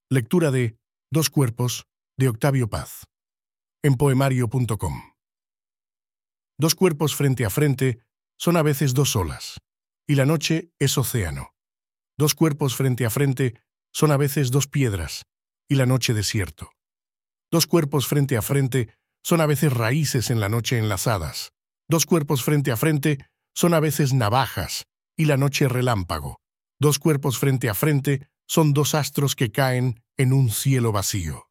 Lectura de Dos cuerpos, de Octavio Paz. En poemario.com. Dos cuerpos frente a frente son a veces dos olas, y la noche es océano. Dos cuerpos frente a frente son a veces dos piedras, y la noche desierto. Dos cuerpos frente a frente son a veces raíces en la noche enlazadas. Dos cuerpos frente a frente son a veces navajas, y la noche relámpago. Dos cuerpos frente a frente son dos astros que caen en un cielo vacío.